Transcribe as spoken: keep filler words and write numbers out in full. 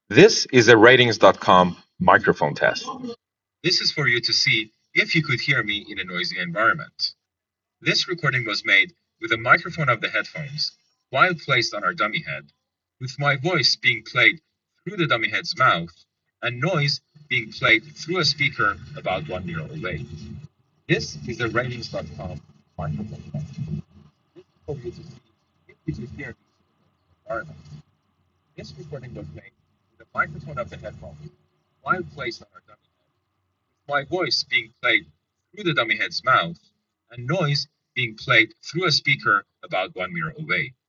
This is a ratings dot com microphone test. This is for you to see if you could hear me in a noisy environment. This recording was made with a microphone of the headphones while placed on our dummy head, with my voice being played through the dummy head's mouth and noise being played through a speaker about one meter away. This is a ratings dot com microphone test. This is for you to see if you could hear me in a noisy environment. This recording was made with a microphone of the headphones while placed on our dummy head, with my voice being played through the dummy head's mouth and noise being played through a speaker about one meter away.